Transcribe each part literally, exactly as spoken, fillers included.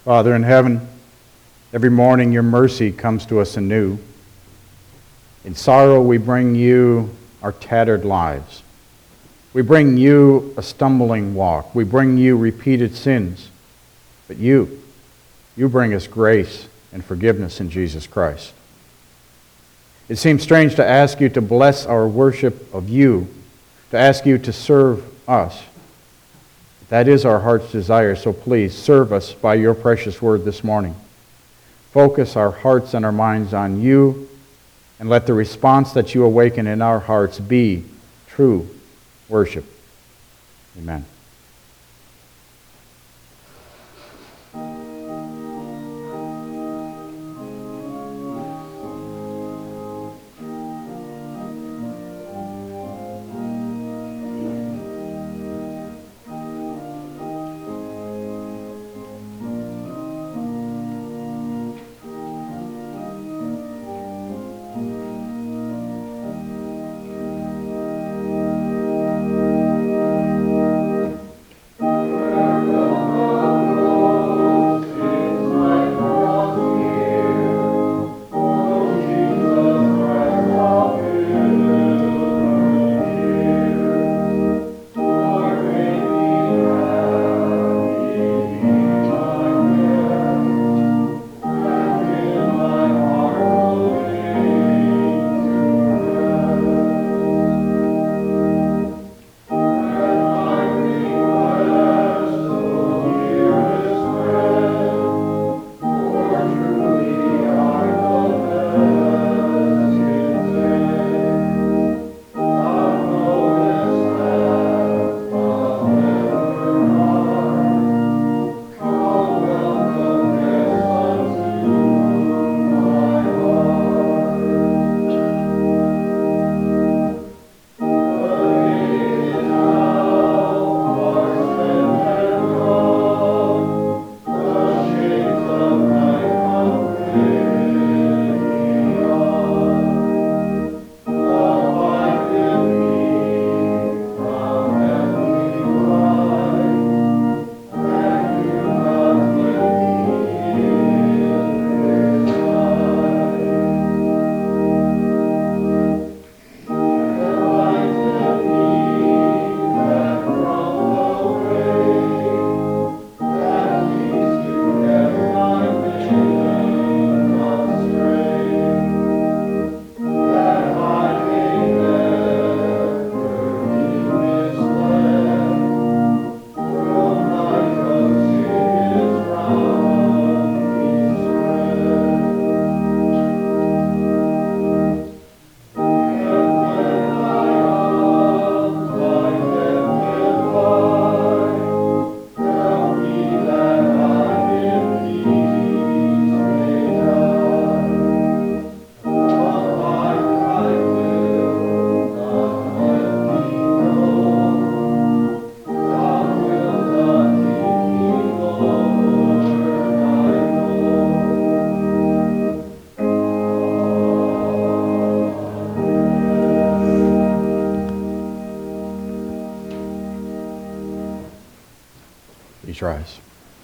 Father in heaven, every morning your mercy comes to us anew. In sorrow we bring you our tattered lives. We bring you a stumbling walk. We bring you repeated sins. But you, you bring us grace and forgiveness in Jesus Christ. It seems strange to ask you to bless our worship of you, to ask you to serve us. That is our heart's desire, so please serve us by your precious word this morning. Focus our hearts and our minds on you, and let the response that you awaken in our hearts be true worship. Amen. Please rise.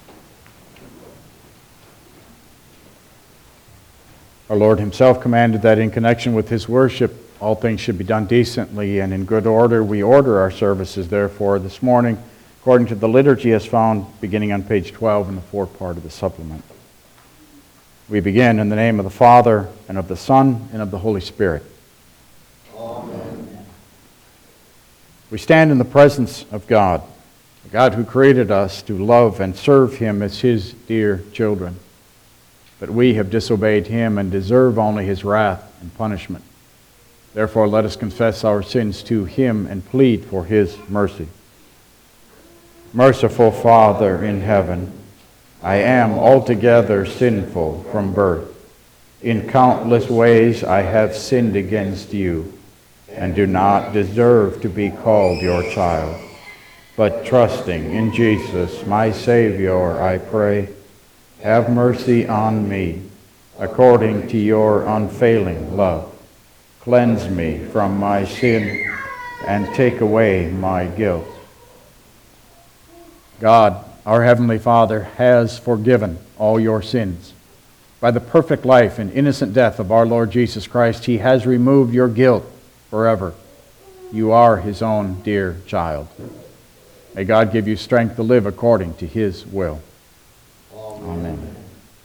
Our Lord himself commanded that in connection with his worship, all things should be done decently and in good order. We order our services, therefore, this morning, according to the liturgy as found beginning on page twelve in the fourth part of the supplement. We begin in the name of the Father, and of the Son, and of the Holy Spirit. Amen. We stand in the presence of God, the God who created us to love and serve him as his dear children. But we have disobeyed him and deserve only his wrath and punishment. Therefore, let us confess our sins to him and plead for his mercy. Merciful Father in heaven, I am altogether sinful from birth. In countless ways I have sinned against you, and do not deserve to be called your child. But trusting in Jesus, my Savior, I pray, have mercy on me, according to your unfailing love. Cleanse me from my sin, and take away my guilt. God, our Heavenly Father, has forgiven all your sins. By the perfect life and innocent death of our Lord Jesus Christ, he has removed your guilt forever. You are his own dear child. May God give you strength to live according to his will. Amen. Amen.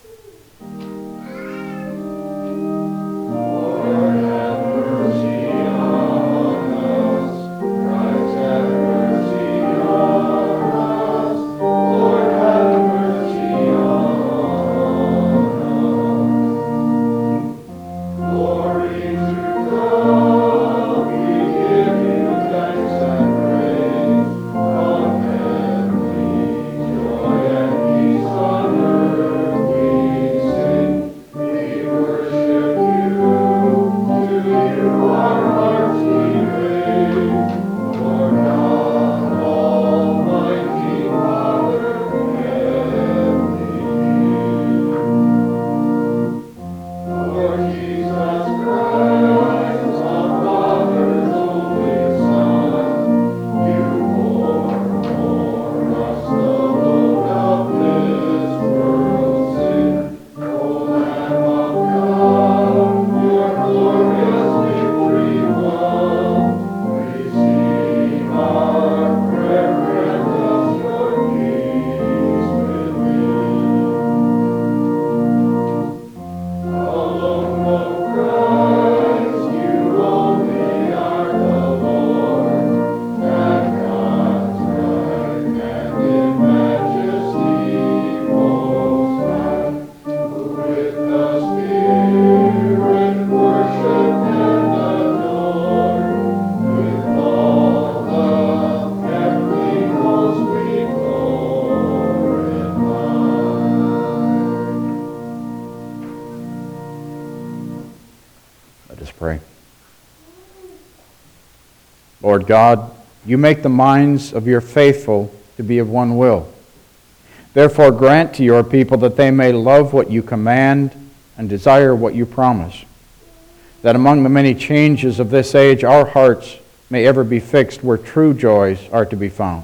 Lord God, you make the minds of your faithful to be of one will. Therefore grant to your people that they may love what you command and desire what you promise, that among the many changes of this age our hearts may ever be fixed where true joys are to be found.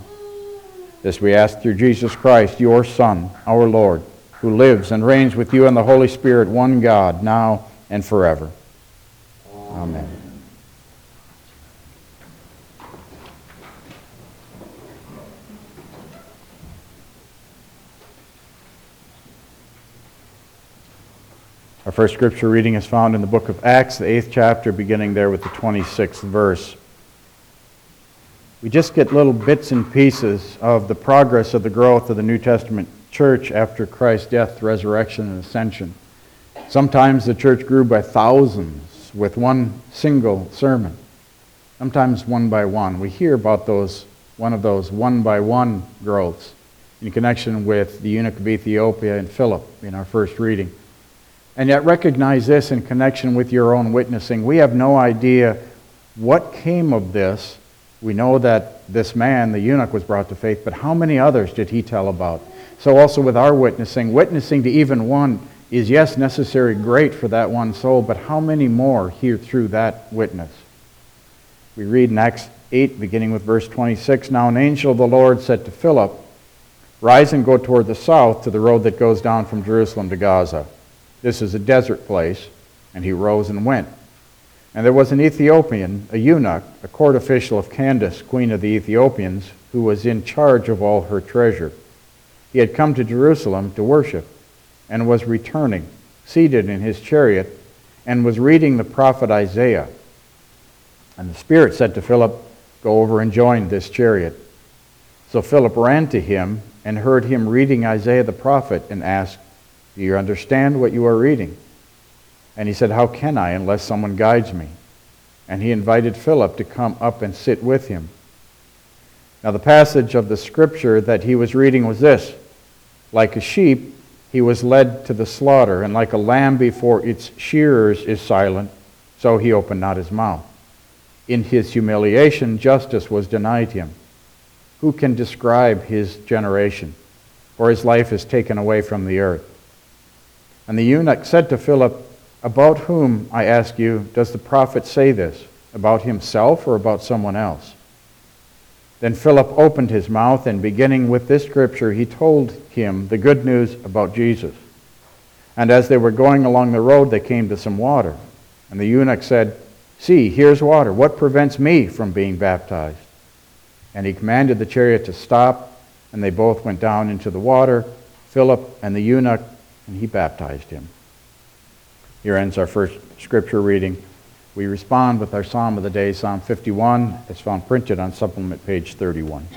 This we ask through Jesus Christ, your Son, our Lord, who lives and reigns with you in the Holy Spirit, one God, now and forever. Amen. Our first scripture reading is found in the book of Acts, the eighth chapter, beginning there with the twenty-sixth verse. We just get little bits and pieces of the progress of the growth of the New Testament church after Christ's death, resurrection, and ascension. Sometimes the church grew by thousands with one single sermon. Sometimes one by one. We hear about those, one of those one-by-one growths in connection with the eunuch of Ethiopia and Philip in our first reading. And yet recognize this in connection with your own witnessing. We have no idea what came of this. We know that this man, the eunuch, was brought to faith, but how many others did he tell about? So also with our witnessing, witnessing to even one is, yes, necessary, great for that one soul, but how many more hear through that witness? We read in Acts eight, beginning with verse twenty-six, "Now an angel of the Lord said to Philip, 'Rise and go toward the south to the road that goes down from Jerusalem to Gaza. This is a desert place.' And he rose and went. And there was an Ethiopian, a eunuch, a court official of Candace, queen of the Ethiopians, who was in charge of all her treasure. He had come to Jerusalem to worship, and was returning, seated in his chariot, and was reading the prophet Isaiah. And the Spirit said to Philip, 'Go over and join this chariot.' So Philip ran to him and heard him reading Isaiah the prophet, and asked, 'Do you understand what you are reading?' And he said, 'How can I unless someone guides me?' And he invited Philip to come up and sit with him. Now the passage of the scripture that he was reading was this: 'Like a sheep he was led to the slaughter, and like a lamb before its shearers is silent, so he opened not his mouth. In his humiliation justice was denied him. Who can describe his generation? For his life is taken away from the earth.' And the eunuch said to Philip, 'About whom, I ask you, does the prophet say this? About himself or about someone else?' Then Philip opened his mouth, and beginning with this scripture, he told him the good news about Jesus. And as they were going along the road, they came to some water. And the eunuch said, "See, here's water. What prevents me from being baptized?" And he commanded the chariot to stop, and they both went down into the water, Philip and the eunuch, and he baptized him. Here ends our first scripture reading. We respond with our psalm of the day, Psalm fifty-one, as found printed on supplement page thirty-one.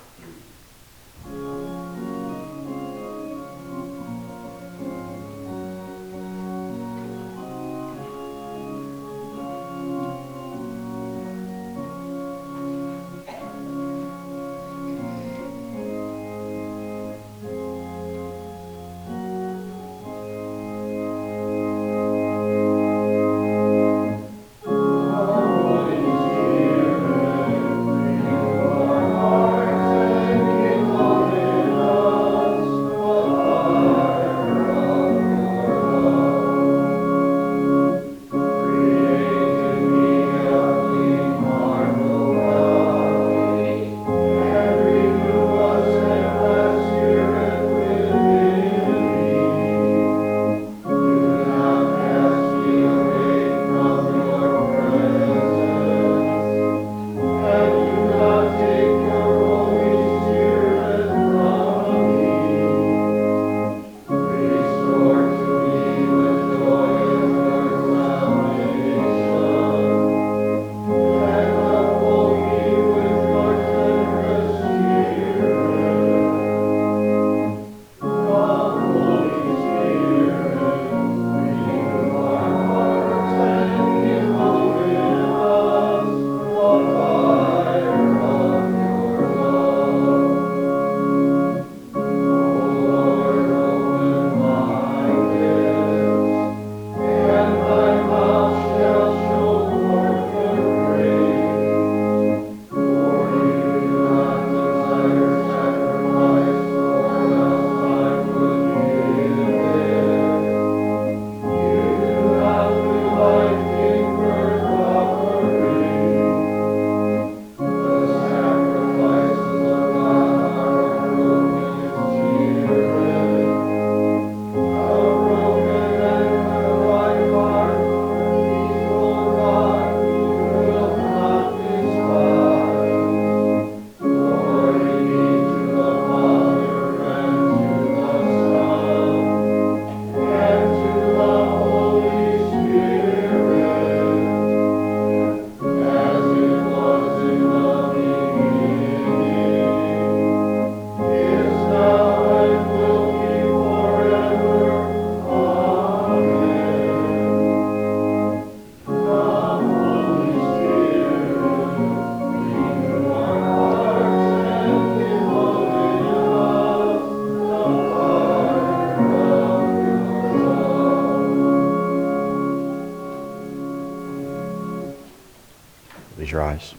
Please rise.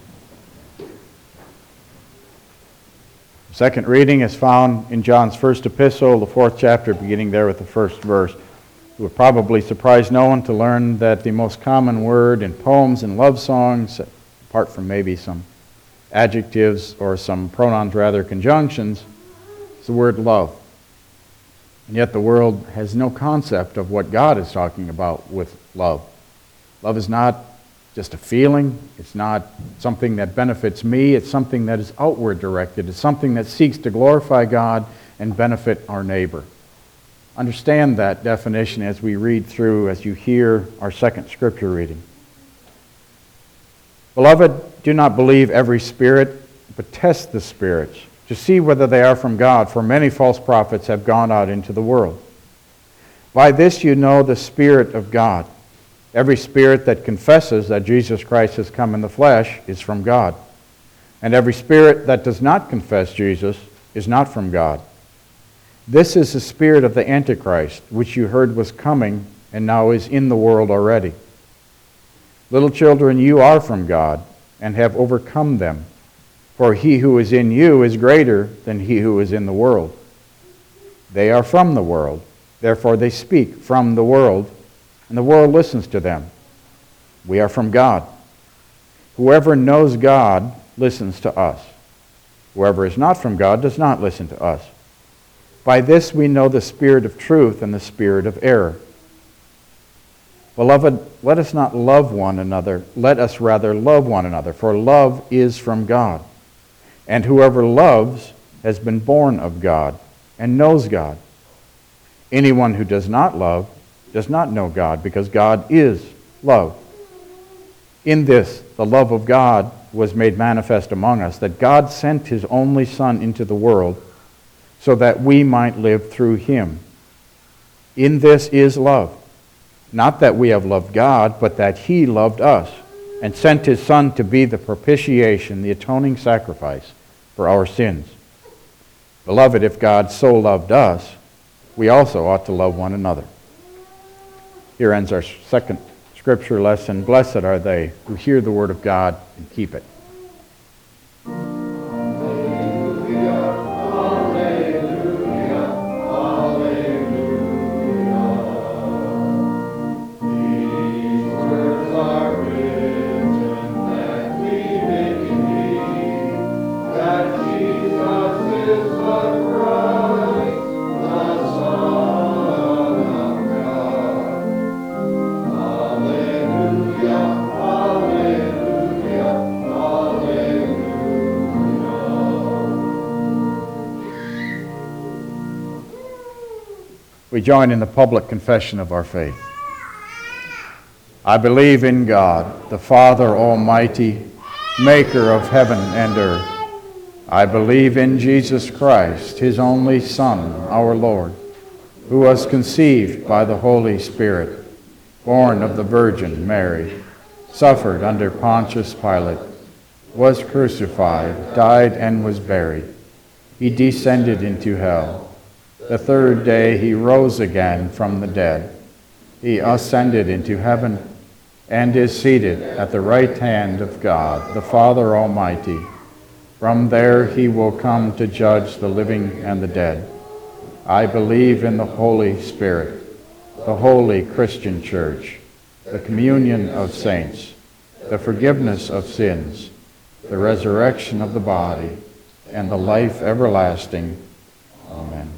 The second reading is found in John's first epistle, the fourth chapter, beginning there with the first verse. It would probably surprise no one to learn that the most common word in poems and love songs, apart from maybe some adjectives or some pronouns, rather conjunctions, is the word love. And yet the world has no concept of what God is talking about with love. Love is not just a feeling. It's not something that benefits me. It's something that is outward directed. It's something that seeks to glorify God and benefit our neighbor. Understand that definition as we read through, as you hear our second scripture reading. Beloved, do not believe every spirit, but test the spirits to see whether they are from God, for many false prophets have gone out into the world. By this you know the Spirit of God. Every spirit that confesses that Jesus Christ has come in the flesh is from God. And every spirit that does not confess Jesus is not from God. This is the spirit of the Antichrist, which you heard was coming and now is in the world already. Little children, you are from God and have overcome them. For he who is in you is greater than he who is in the world. They are from the world, therefore they speak from the world, and the world listens to them. We are from God. Whoever knows God listens to us. Whoever is not from God does not listen to us. By this we know the spirit of truth and the spirit of error. Beloved, let us not love one another. Let us rather love one another, for love is from God. And whoever loves has been born of God and knows God. Anyone who does not love does not know God, because God is love. In this, the love of God was made manifest among us, that God sent his only Son into the world so that we might live through him. In this is love. Not that we have loved God, but that he loved us and sent his Son to be the propitiation, the atoning sacrifice for our sins. Beloved, if God so loved us, we also ought to love one another. Here ends our second scripture lesson. Blessed are they who hear the word of God and keep it. We join in the public confession of our faith. I believe in God, the Father Almighty, maker of heaven and earth. I believe in Jesus Christ, his only Son, our Lord, who was conceived by the Holy Spirit, born of the Virgin Mary, suffered under Pontius Pilate, was crucified, died, and was buried. He descended into hell. The third day he rose again from the dead. He ascended into heaven and is seated at the right hand of God, the Father Almighty. From there he will come to judge the living and the dead. I believe in the Holy Spirit, the holy Christian Church, the communion of saints, the forgiveness of sins, the resurrection of the body, and the life everlasting. Amen.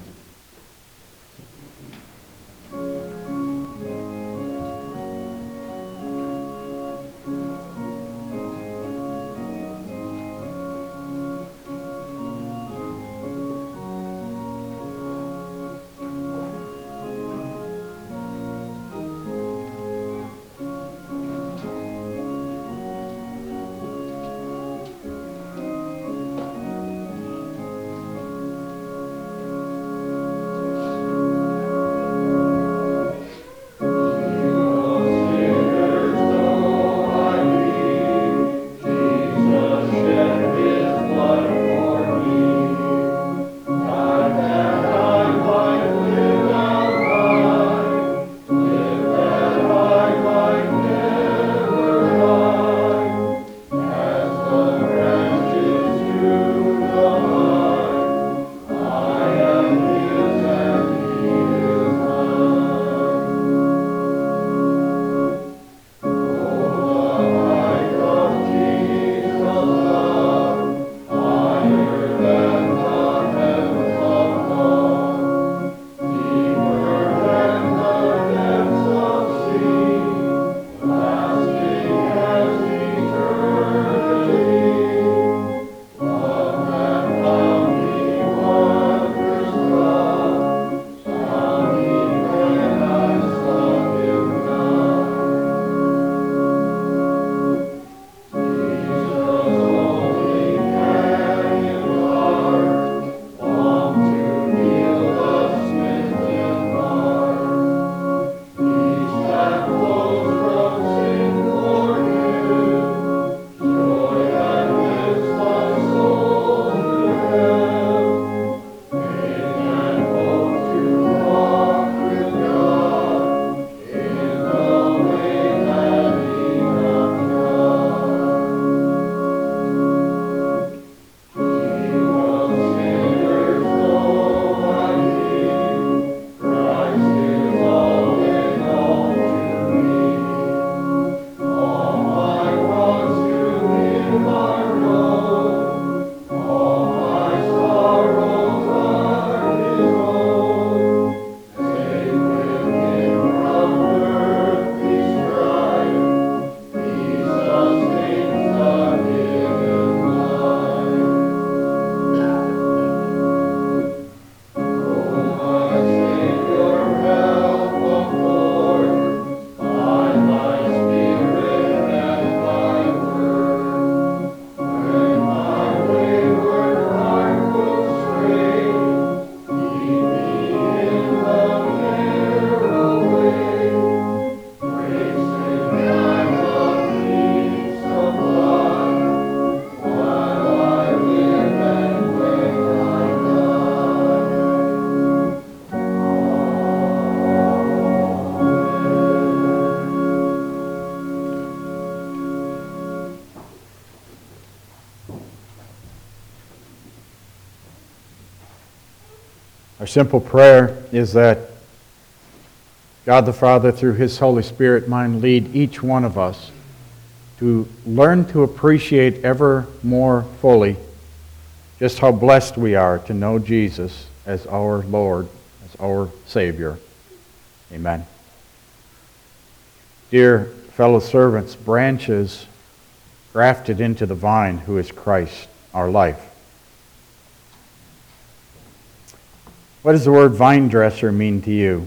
Our simple prayer is that God the Father, through His Holy Spirit, might lead each one of us to learn to appreciate ever more fully just how blessed we are to know Jesus as our Lord, as our Savior. Amen. Dear fellow servants, branches grafted into the vine, who is Christ, our life. What does the word vine dresser mean to you?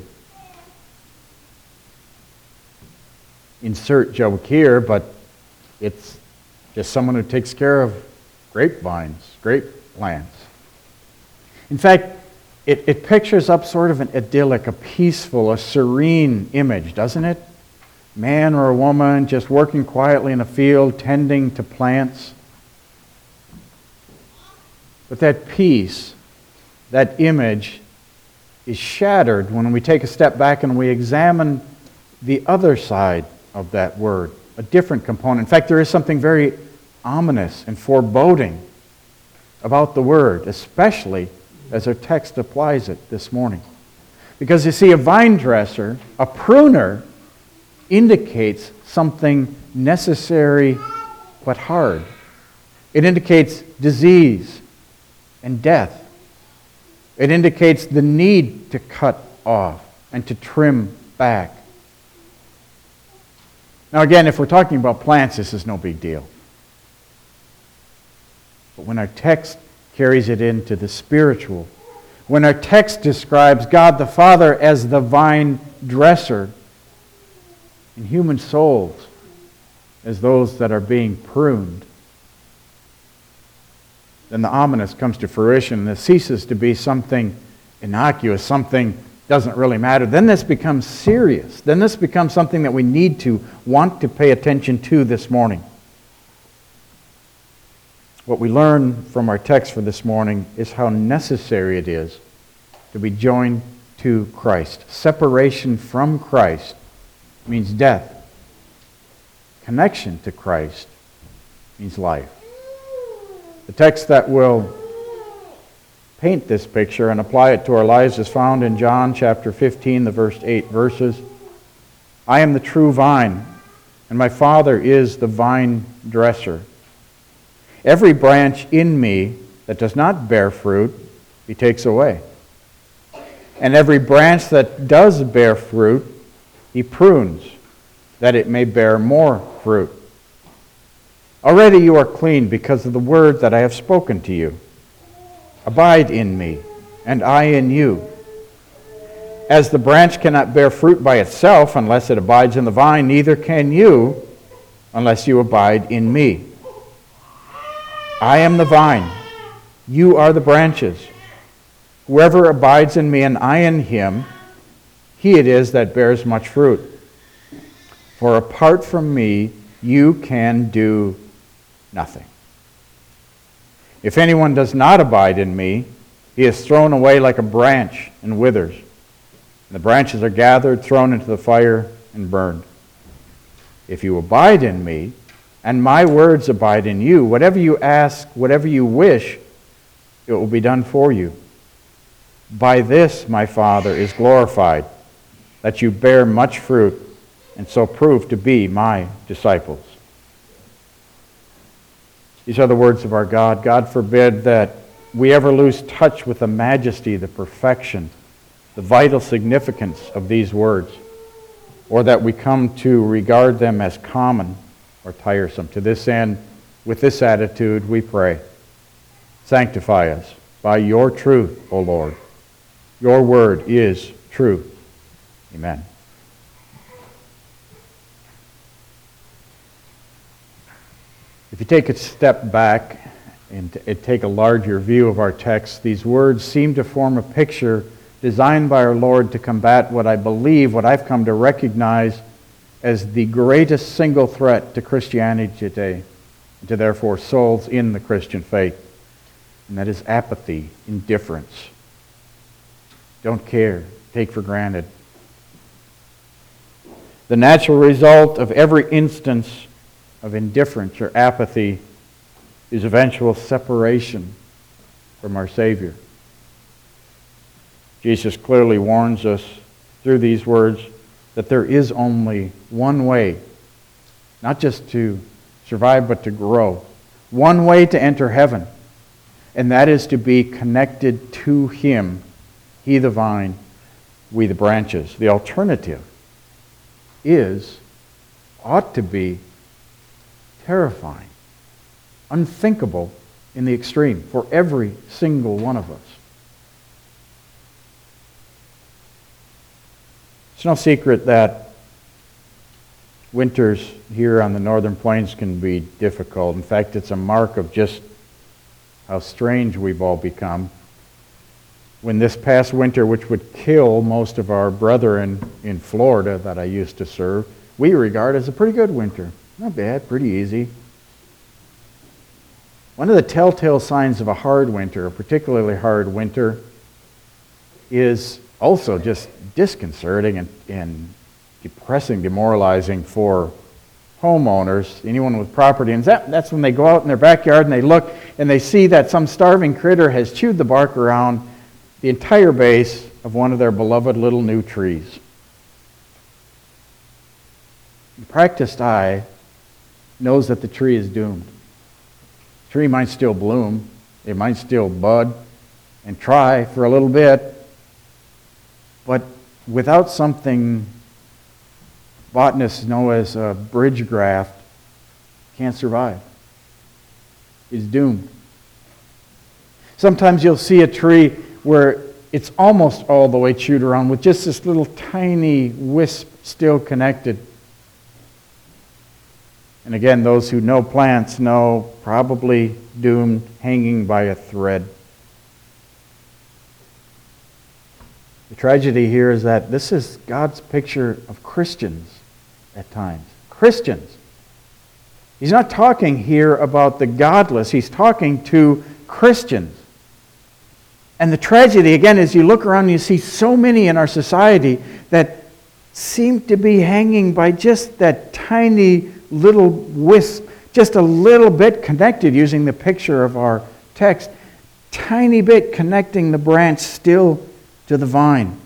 Insert joke here, but it's just someone who takes care of grapevines, grape plants. In fact, it, it pictures up sort of an idyllic, a peaceful, a serene image, doesn't it? Man or a woman just working quietly in a field, tending to plants. But that peace, that image, is shattered when we take a step back and we examine the other side of that word, a different component. In fact, there is something very ominous and foreboding about the word, especially as our text applies it this morning. Because you see, a vine dresser, a pruner, indicates something necessary but hard. It indicates disease and death. It indicates the need to cut off and to trim back. Now again, if we're talking about plants, this is no big deal. But when our text carries it into the spiritual, when our text describes God the Father as the vine dresser, and human souls as those that are being pruned, then the ominous comes to fruition, and it ceases to be something innocuous, something doesn't really matter. Then this becomes serious. Then this becomes something that we need to want to pay attention to this morning. What we learn from our text for this morning is how necessary it is to be joined to Christ. Separation from Christ means death. Connection to Christ means life. The text that will paint this picture and apply it to our lives is found in John chapter fifteen, the verse eight verses. I am the true vine, and my Father is the vine dresser. Every branch in me that does not bear fruit, He takes away. And every branch that does bear fruit, He prunes, that it may bear more fruit. Already you are clean because of the word that I have spoken to you. Abide in me, and I in you. As the branch cannot bear fruit by itself unless it abides in the vine, neither can you unless you abide in me. I am the vine, you are the branches. Whoever abides in me and I in him, he it is that bears much fruit. For apart from me, you can do nothing. If anyone does not abide in me, he is thrown away like a branch and withers. And the branches are gathered, thrown into the fire, and burned. If you abide in me, and my words abide in you, whatever you ask, whatever you wish, it will be done for you. By this my Father is glorified, that you bear much fruit, and so prove to be my disciples. These are the words of our God. God forbid that we ever lose touch with the majesty, the perfection, the vital significance of these words, or that we come to regard them as common or tiresome. To this end, with this attitude, we pray, sanctify us by your truth, O Lord. Your word is truth. Amen. If you take a step back and take a larger view of our text, these words seem to form a picture designed by our Lord to combat what I believe, what I've come to recognize as the greatest single threat to Christianity today, and to therefore souls in the Christian faith, and that is apathy, indifference. Don't care, take for granted. The natural result of every instance of indifference or apathy is eventual separation from our Savior. Jesus clearly warns us through these words that there is only one way, not just to survive, but to grow. One way to enter heaven, and that is to be connected to Him, He the vine, we the branches. The alternative is, ought to be, terrifying, unthinkable in the extreme for every single one of us. It's no secret that winters here on the northern plains can be difficult. In fact, it's a mark of just how strange we've all become. When this past winter, which would kill most of our brethren in Florida that I used to serve, we regard as a pretty good winter. Not bad, pretty easy. One of the telltale signs of a hard winter, a particularly hard winter, is also just disconcerting and, and depressing, demoralizing for homeowners, anyone with property. And that, that's when they go out in their backyard and they look and they see that some starving critter has chewed the bark around the entire base of one of their beloved little new trees. The practiced eye knows that the tree is doomed. The tree might still bloom, it might still bud and try for a little bit, but without something botanists know as a bridge graft, can't survive. It's doomed. Sometimes you'll see a tree where it's almost all the way chewed around with just this little tiny wisp still connected. And again, those who know plants know probably doomed, hanging by a thread. The tragedy here is that this is God's picture of Christians at times. Christians. He's not talking here about the godless. He's talking to Christians. And the tragedy, again, is you look around and you see so many in our society that seem to be hanging by just that tiny little wisp, just a little bit connected, using the picture of our text, tiny bit connecting the branch still to the vine.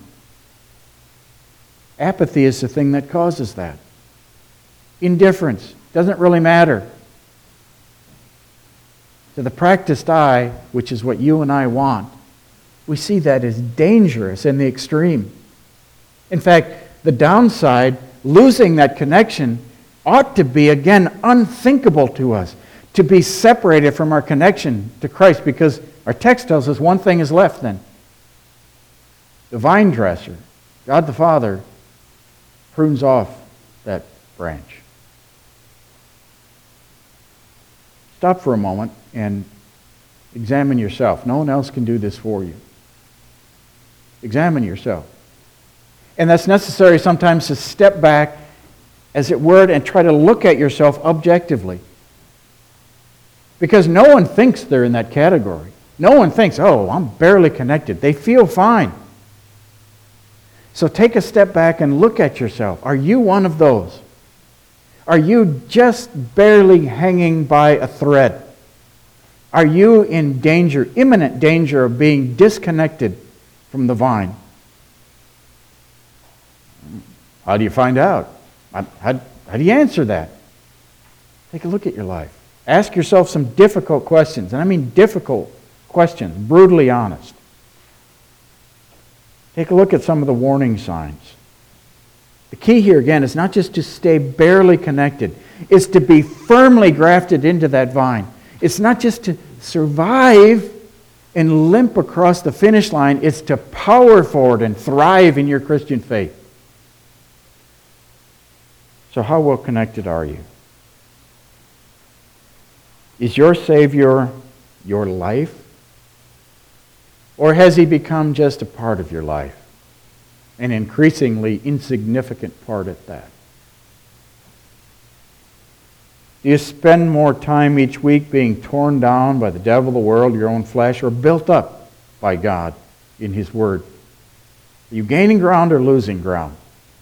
Apathy is the thing that causes that. Indifference doesn't really matter. To the practiced eye, which is what you and I want, we see that as dangerous in the extreme. In fact, the downside, losing that connection, ought to be, again, unthinkable to us, to be separated from our connection to Christ, because our text tells us one thing is left then. The vine dresser, God the Father, prunes off that branch. Stop for a moment and examine yourself. No one else can do this for you. Examine yourself. And that's necessary sometimes to step back, as it were, and try to look at yourself objectively. Because no one thinks they're in that category. No one thinks, oh, I'm barely connected. They feel fine. So take a step back and look at yourself. Are you one of those? Are you just barely hanging by a thread? Are you in danger, imminent danger of being disconnected from the vine? How do you find out? How, how, how do you answer that? Take a look at your life. Ask yourself some difficult questions, and I mean difficult questions, brutally honest. Take a look at some of the warning signs. The key here, again, is not just to stay barely connected. It's to be firmly grafted into that vine. It's not just to survive and limp across the finish line. It's to power forward and thrive in your Christian faith. So how well connected are you? Is your Savior your life? Or has He become just a part of your life? An increasingly insignificant part at that. Do you spend more time each week being torn down by the devil, the world, your own flesh, or built up by God in His Word? Are you gaining ground or losing ground?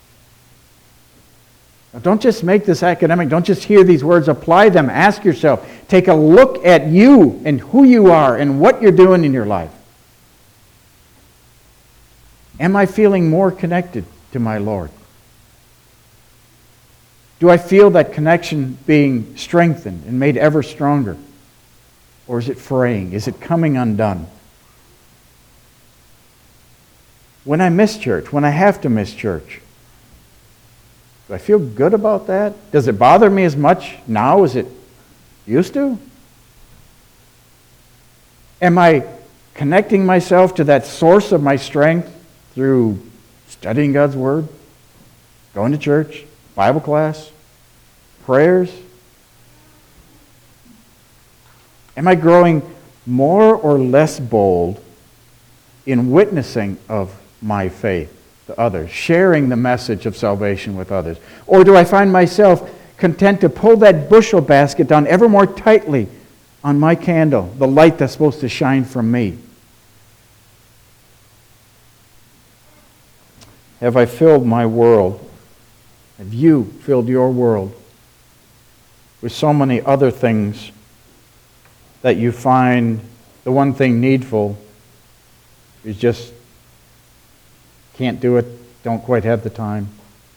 Now, don't just make this academic. Don't just hear these words. Apply them. Ask yourself. Take a look at you and who you are and what you're doing in your life. Am I feeling more connected to my Lord? Do I feel that connection being strengthened and made ever stronger? Or is it fraying? Is it coming undone? When I miss church, when I have to miss church, do I feel good about that? Does it bother me as much now as it used to? Am I connecting myself to that source of my strength through studying God's Word, going to church, Bible class, prayers? Am I growing more or less bold in witnessing of my faith to others, sharing the message of salvation with others? Or do I find myself content to pull that bushel basket down ever more tightly on my candle, the light that's supposed to shine from me? Have I filled my world? Have you filled your world with so many other things that you find the one thing needful is just can't do it, don't quite have the time?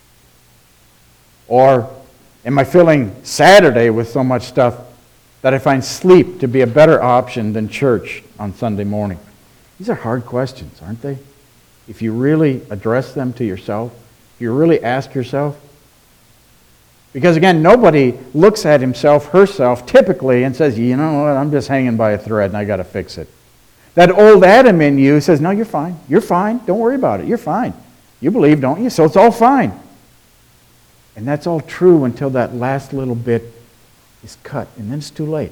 Or am I filling Saturday with so much stuff that I find sleep to be a better option than church on Sunday morning? These are hard questions, aren't they? If you really address them to yourself, if you really ask yourself. Because again, nobody looks at himself, herself, typically and says, you know what, I'm just hanging by a thread and I got to fix it. That old Adam in you says, no, you're fine. You're fine. Don't worry about it. You're fine. You believe, don't you? So it's all fine. And that's all true until that last little bit is cut, and then it's too late.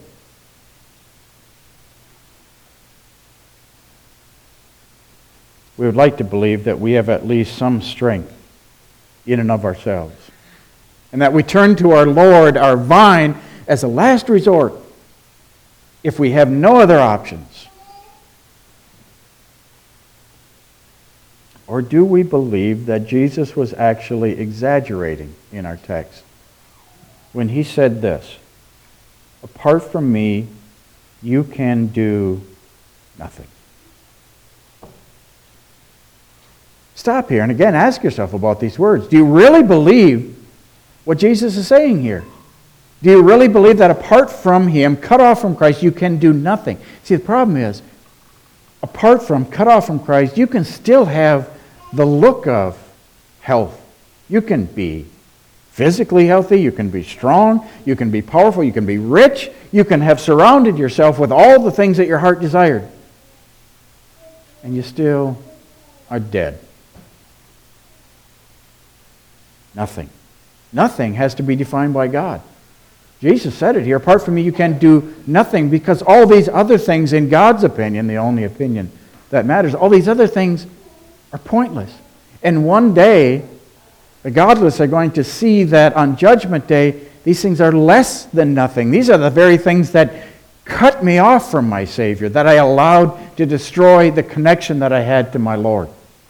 We would like to believe that we have at least some strength in and of ourselves, and that we turn to our Lord, our vine, as a last resort if we have no other options. Or do we believe that Jesus was actually exaggerating in our text when he said this, apart from me, you can do nothing? Stop here and again ask yourself about these words. Do you really believe what Jesus is saying here? Do you really believe that apart from him, cut off from Christ, you can do nothing? See, the problem is, apart from, cut off from Christ, you can still have the look of health. You can be physically healthy, you can be strong, you can be powerful, you can be rich, you can have surrounded yourself with all the things that your heart desired. And you still are dead. Nothing. Nothing has to be defined by God. Jesus said it here, apart from me you can do nothing, because all these other things, in God's opinion, the only opinion that matters, all these other things are pointless. And one day, the godless are going to see that on Judgment Day, these things are less than nothing. These are the very things that cut me off from my Savior, that I allowed to destroy the connection that I had to my Lord.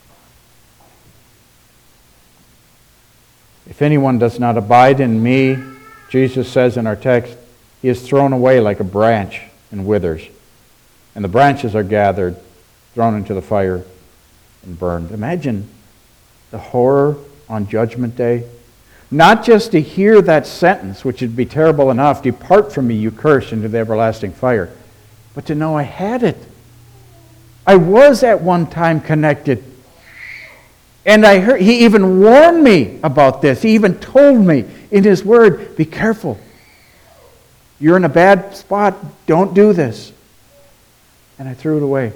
If anyone does not abide in me, Jesus says in our text, he is thrown away like a branch and withers. And the branches are gathered, thrown into the fire, and burned. Imagine the horror on Judgment Day. Not just to hear that sentence, which would be terrible enough, depart from me, you cursed, into the everlasting fire, but to know I had it. I was at one time connected. And I heard, he even warned me about this. He even told me in his word, be careful. You're in a bad spot. Don't do this. And I threw it away.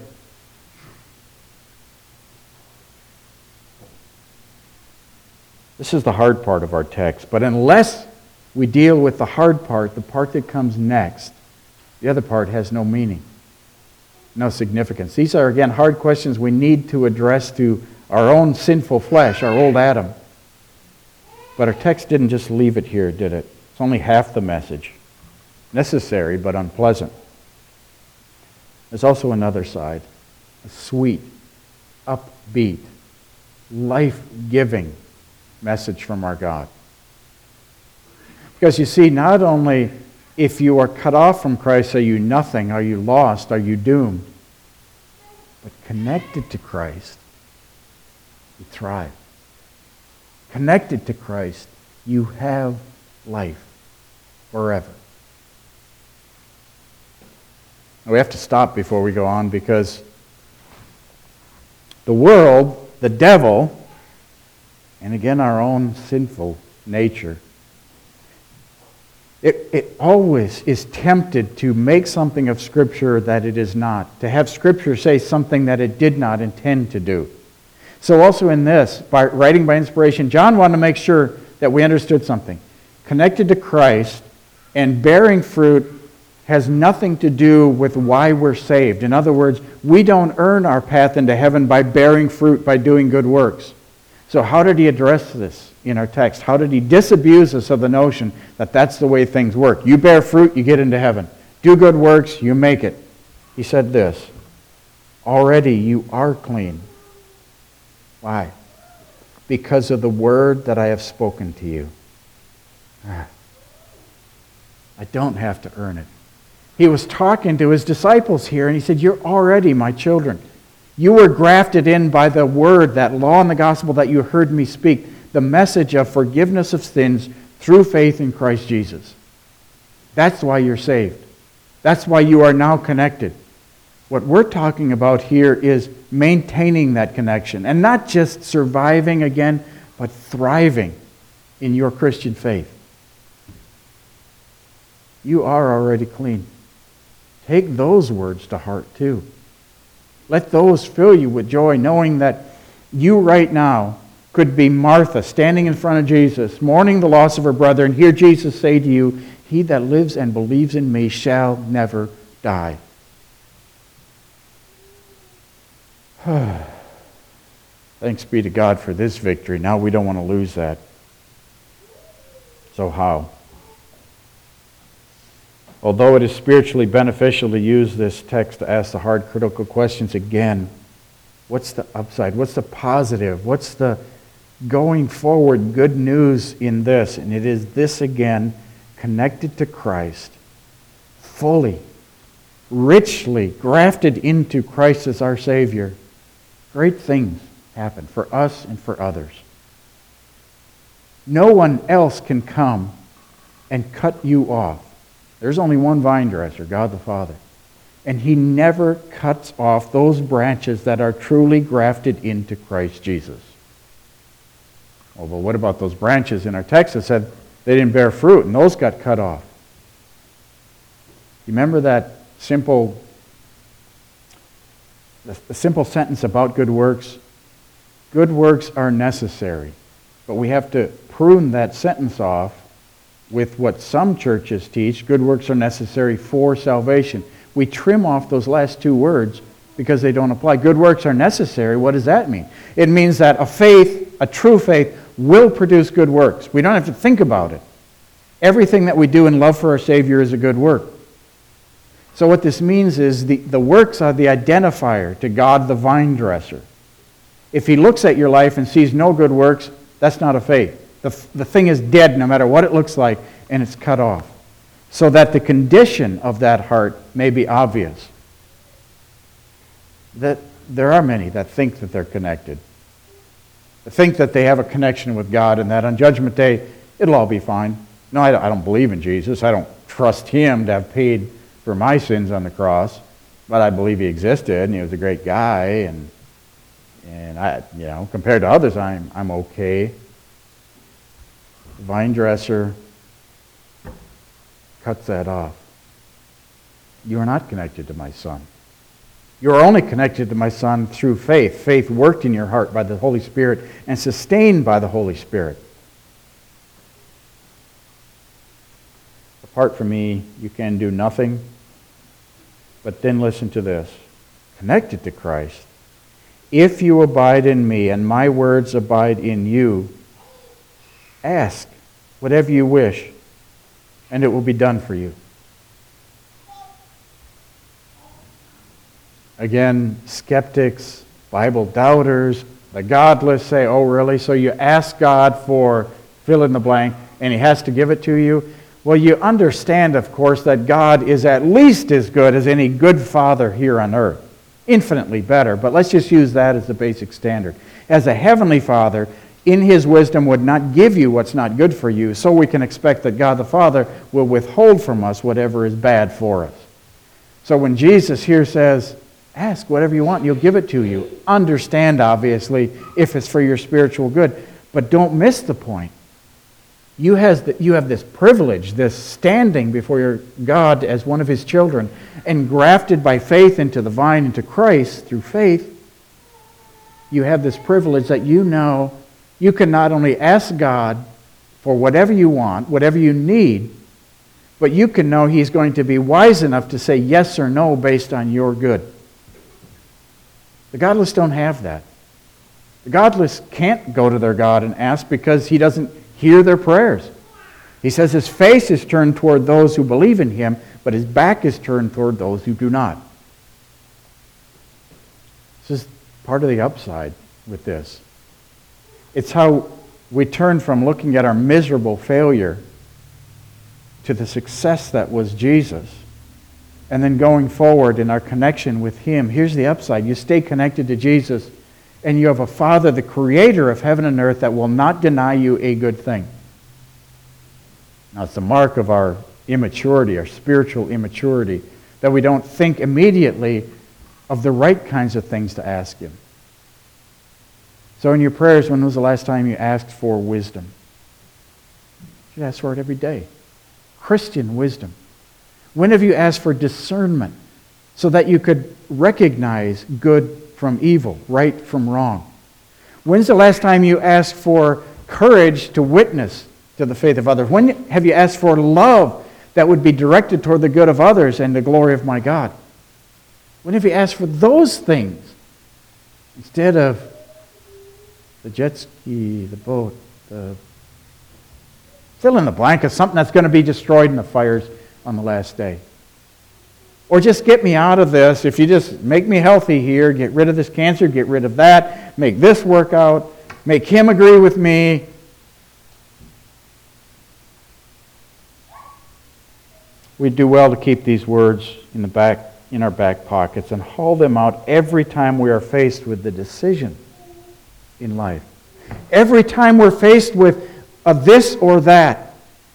This is the hard part of our text. But unless we deal with the hard part, the part that comes next, the other part has no meaning, no significance. These are, again, hard questions we need to address to our own sinful flesh, our old Adam. But our text didn't just leave it here, did it? It's only half the message. Necessary, but unpleasant. There's also another side. A sweet, upbeat, life-giving message from our God. Because you see, not only if you are cut off from Christ, are you nothing, are you lost, are you doomed, but connected to Christ, you thrive. Connected to Christ, you have life forever. Now, we have to stop before we go on because the world, the devil, and again our own sinful nature, it, it always is tempted to make something of Scripture that it is not, to have Scripture say something that it did not intend to do. So also in this, by writing by inspiration, John wanted to make sure that we understood something. Connected to Christ and bearing fruit has nothing to do with why we're saved. In other words, we don't earn our path into heaven by bearing fruit, by doing good works. So how did he address this in our text? How did he disabuse us of the notion that that's the way things work? You bear fruit, you get into heaven. Do good works, you make it. He said this, already you are clean. Why? Because of the word that I have spoken to you. I don't have to earn it. He was talking to his disciples here, and he said, you're already my children. You were grafted in by the word, that law and the gospel that you heard me speak, the message of forgiveness of sins through faith in Christ Jesus. That's why you're saved. That's why you are now connected. What we're talking about here is maintaining that connection, and not just surviving again, but thriving in your Christian faith. You are already clean. Take those words to heart too. Let those fill you with joy, knowing that you right now could be Martha standing in front of Jesus, mourning the loss of her brother, and hear Jesus say to you, he that lives and believes in me shall never die. Thanks be to God for this victory. Now we don't want to lose that. So how? Although it is spiritually beneficial to use this text to ask the hard, critical questions again, what's the upside? What's the positive? What's the going forward good news in this? And it is this again, connected to Christ, fully, richly grafted into Christ as our Savior. Great things happen for us and for others. No one else can come and cut you off. There's only one vine dresser, God the Father. And he never cuts off those branches that are truly grafted into Christ Jesus. Oh, but what about those branches in our text that said they didn't bear fruit and those got cut off? You remember that simple, the simple sentence about good works? Good works are necessary. But we have to prune that sentence off with what some churches teach. Good works are necessary for salvation. We trim off those last two words because they don't apply. Good works are necessary. What does that mean? It means that a faith, a true faith, will produce good works. We don't have to think about it. Everything that we do in love for our Savior is a good work. So what this means is the, the works are the identifier to God the vine dresser. If he looks at your life and sees no good works, that's not a faith. The, the thing is dead no matter what it looks like, and it's cut off. So that the condition of that heart may be obvious. That there are many that think that they're connected. That think that they have a connection with God, and that on Judgment Day, it'll all be fine. No, I don't, I don't believe in Jesus. I don't trust him to have paid for my sins on the cross. But I believe he existed, and he was a great guy, and and I, you know, compared to others, I'm I'm okay. The vine dresser cuts that off. You are not connected to my Son. You are only connected to my Son through faith. Faith worked in your heart by the Holy Spirit and sustained by the Holy Spirit. Apart from me, you can do nothing. But then listen to this. Connected to Christ. If you abide in me and my words abide in you, ask whatever you wish, and it will be done for you. Again, skeptics, Bible doubters, the godless say, oh really? So you ask God for fill in the blank, and he has to give it to you? Well, you understand, of course, that God is at least as good as any good father here on earth. infinitely better, but let's just use that as the basic standard. As a heavenly Father, in His wisdom would not give you what's not good for you, so we can expect that God the Father will withhold from us whatever is bad for us. So when Jesus here says, ask whatever you want and He'll give it to you, understand, obviously, if it's for your spiritual good, but don't miss the point. You, has the, you have this privilege, this standing before your God as one of His children, and grafted by faith into the vine, into Christ, through faith. You have this privilege that you know you can not only ask God for whatever you want, whatever you need, but you can know He's going to be wise enough to say yes or no based on your good. The godless don't have that. The godless can't go to their God and ask because He doesn't hear their prayers. He says His face is turned toward those who believe in Him, but His back is turned toward those who do not. This is part of the upside with this. It's how we turn from looking at our miserable failure to the success that was Jesus, and then going forward in our connection with Him. Here's the upside. You stay connected to Jesus, and you have a Father, the Creator of heaven and earth, that will not deny you a good thing. Now, it's the mark of our immaturity, our spiritual immaturity, that we don't think immediately of the right kinds of things to ask Him. So in your prayers, when was the last time you asked for wisdom? You should ask for it every day. Christian wisdom. When have you asked for discernment so that you could recognize good from evil, right from wrong? When's the last time you asked for courage to witness to the faith of others? When have you asked for love that would be directed toward the good of others and the glory of my God? When have you asked for those things instead of the jet ski, the boat, the fill in the blank of something that's going to be destroyed in the fires on the last day? Or just get me out of this. If you just make me healthy here, get rid of this cancer, get rid of that, make this work out, make him agree with me. We do well to keep these words in the back, in our back pockets and haul them out every time we are faced with the decision in life. Every time we're faced with a this or that.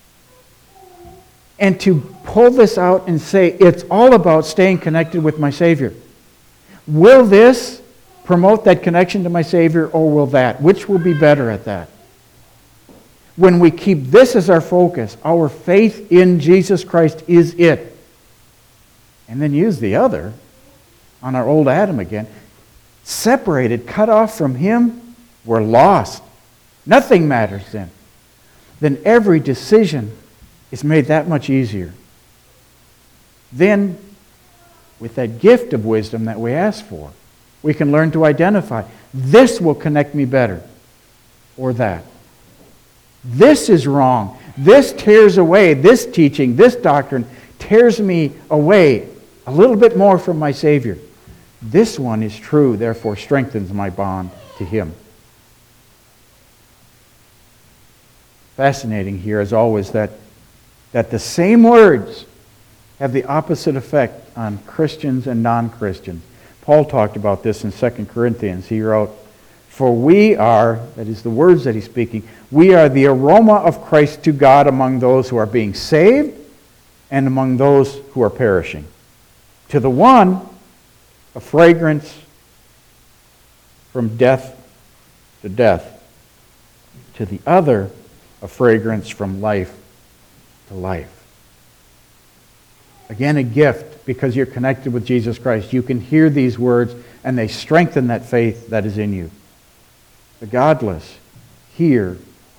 And to pull this out and say, it's all about staying connected with my Savior. Will this promote that connection to my Savior, or will that? Which will be better at that? When we keep this as our focus, our faith in Jesus Christ is it. And then use the other on our old Adam again. Separated, cut off from Him, we're lost. Nothing matters then. Then every decision is made that much easier. Then, with that gift of wisdom that we ask for, we can learn to identify, this will connect me better, or that. This is wrong. This tears away, this teaching, this doctrine tears me away a little bit more from my Savior. This one is true, therefore strengthens my bond to Him. Fascinating here, as always, that, that the same words have the opposite effect on Christians and non-Christians. Paul talked about this in Second Corinthians. He wrote, "For we are," that is the words that he's speaking, "we are the aroma of Christ to God among those who are being saved and among those who are perishing. To the one, a fragrance from death to death. To the other, a fragrance from life to life." Again, a gift, because you're connected with Jesus Christ. You can hear these words, and they strengthen that faith that is in you. The godless hear,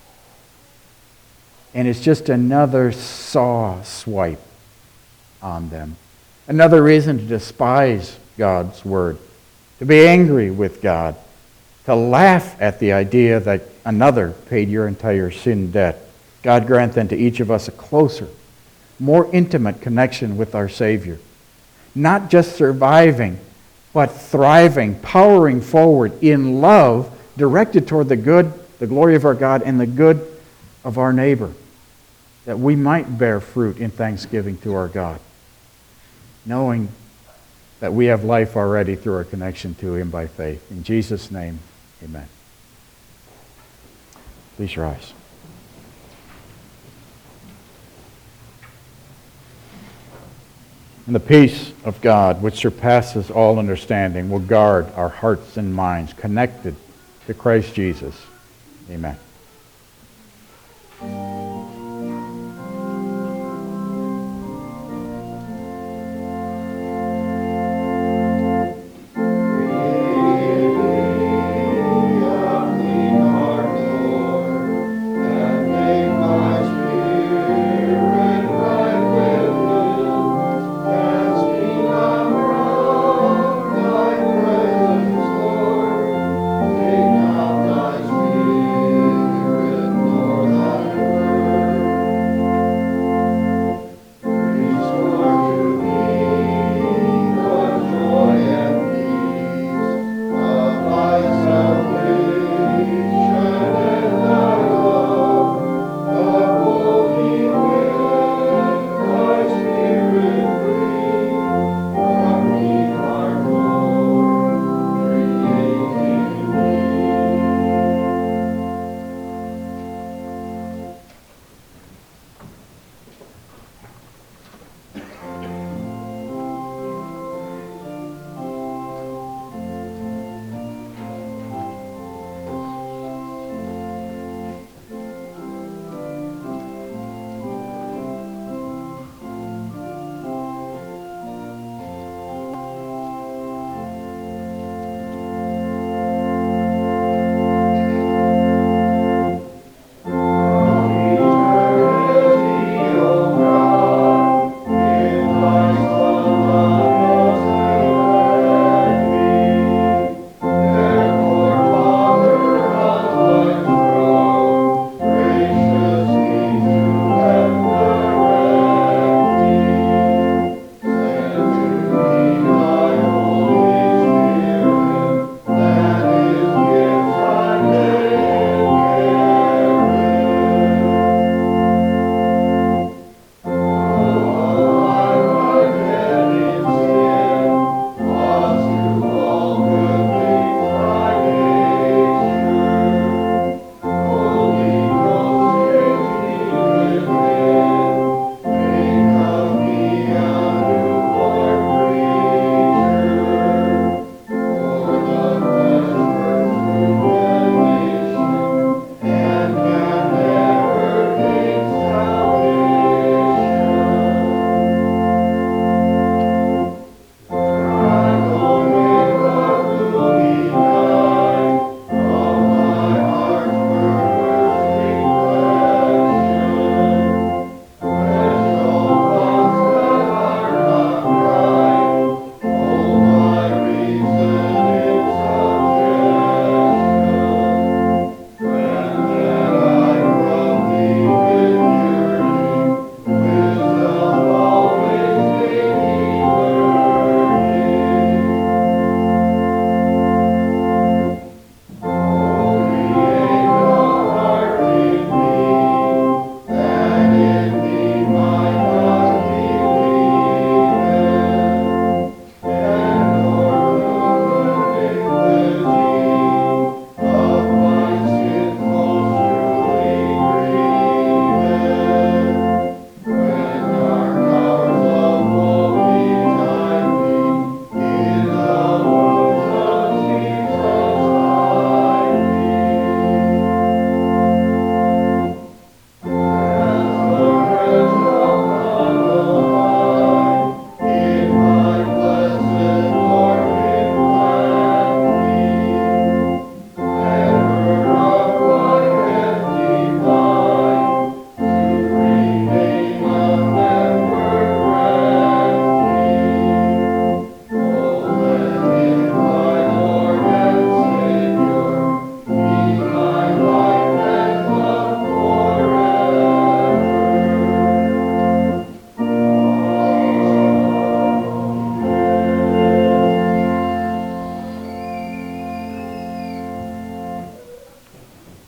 and it's just another saw swipe on them. Another reason to despise God's word, to be angry with God, to laugh at the idea that another paid your entire sin debt. God grant then to each of us a closer, more intimate connection with our Savior. Not just surviving, but thriving, powering forward in love, directed toward the good, the glory of our God, and the good of our neighbor, that we might bear fruit in thanksgiving to our God, knowing that we have life already through our connection to him by faith. In Jesus' name, amen. Please rise. And the peace of God, which surpasses all understanding, will guard our hearts and minds connected to Christ Jesus. Amen.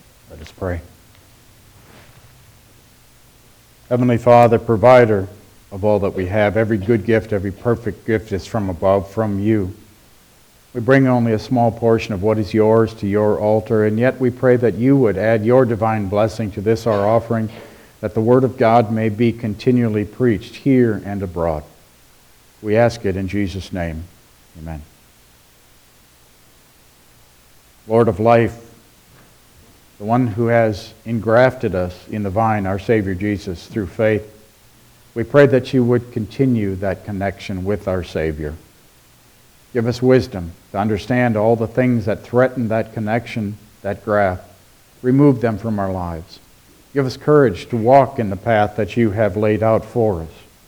Heavenly Father, provider of all that we have. Every good gift, every perfect gift is from above, from you. We bring only a small portion of what is yours to your altar, and yet we pray that you would add your divine blessing to this our offering, that the word of God may be continually preached here and abroad. We ask it in Jesus' name. Amen. Lord of life, the one who has engrafted us in the vine, our Savior Jesus, through faith, we pray that you would continue that connection with our Savior. Give us wisdom to understand all the things that threaten that connection, that graft. Remove them from our lives. Give us courage to walk in the path that you have laid out for us.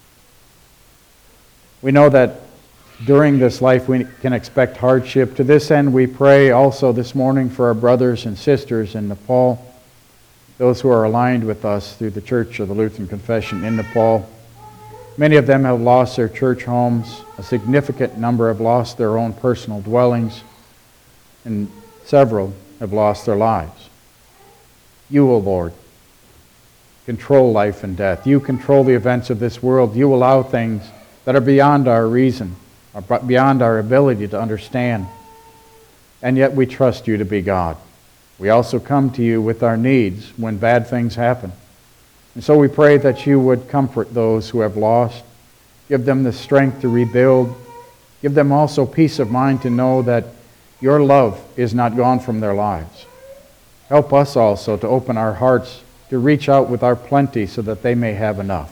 We know that during this life we can expect hardship. To this end, we pray also this morning for our brothers and sisters in Nepal, those who are aligned with us through the Church of the Lutheran Confession in Nepal. Many of them have lost their church homes. A significant number have lost their own personal dwellings, and several have lost their lives. You, O Lord, control life and death. You control the events of this world. You allow things that are beyond our reason, or beyond our ability to understand. And yet we trust you to be God. We also come to you with our needs when bad things happen. And so we pray that you would comfort those who have lost, give them the strength to rebuild, give them also peace of mind to know that your love is not gone from their lives. Help us also to open our hearts to reach out with our plenty so that they may have enough.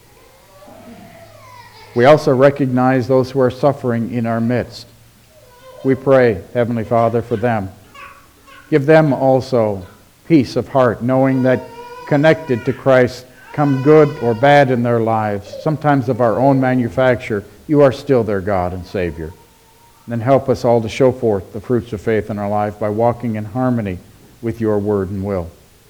We also recognize those who are suffering in our midst. We pray, Heavenly Father, for them. Give them also peace of heart, knowing that connected to Christ, come good or bad in their lives, sometimes of our own manufacture, you are still their God and Savior. And then help us all to show forth the fruits of faith in our life by walking in harmony with your word and will.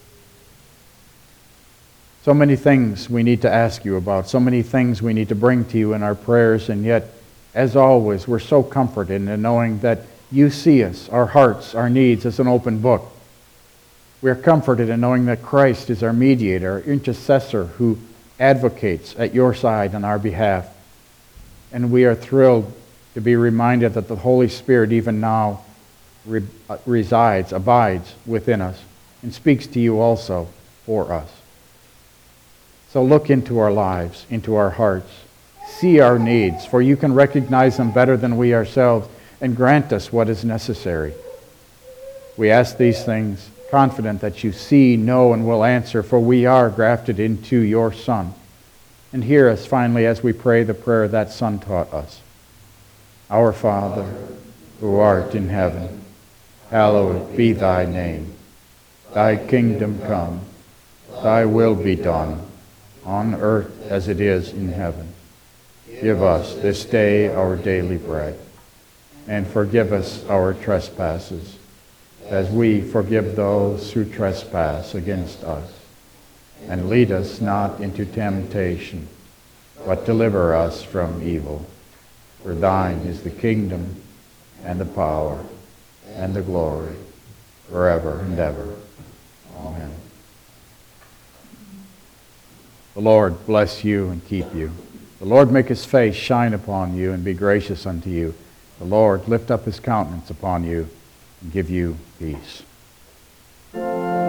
So many things we need to ask you about, so many things we need to bring to you in our prayers, and yet, as always, we're so comforted in knowing that you see us, our hearts, our needs as an open book. We are comforted in knowing that Christ is our mediator, our intercessor who advocates at your side on our behalf. And we are thrilled to be reminded that the Holy Spirit even now re- resides, abides within us, and speaks to you also for us. So look into our lives, into our hearts. See our needs, for you can recognize them better than we ourselves, and grant us what is necessary. We ask these things confident that you see, know, and will answer, for we are grafted into your Son. And hear us finally as we pray the prayer that Son taught us. Our Father, who art in heaven, hallowed be thy name. Thy kingdom come, thy will be done, on earth as it is in heaven. Give us this day our daily bread, and forgive us our trespasses, as we forgive those who trespass against us. And lead us not into temptation, but deliver us from evil. For thine is the kingdom, and the power, and the glory, forever and ever. Amen. The Lord bless you and keep you. The Lord make his face shine upon you and be gracious unto you. The Lord lift up his countenance upon you and give you peace.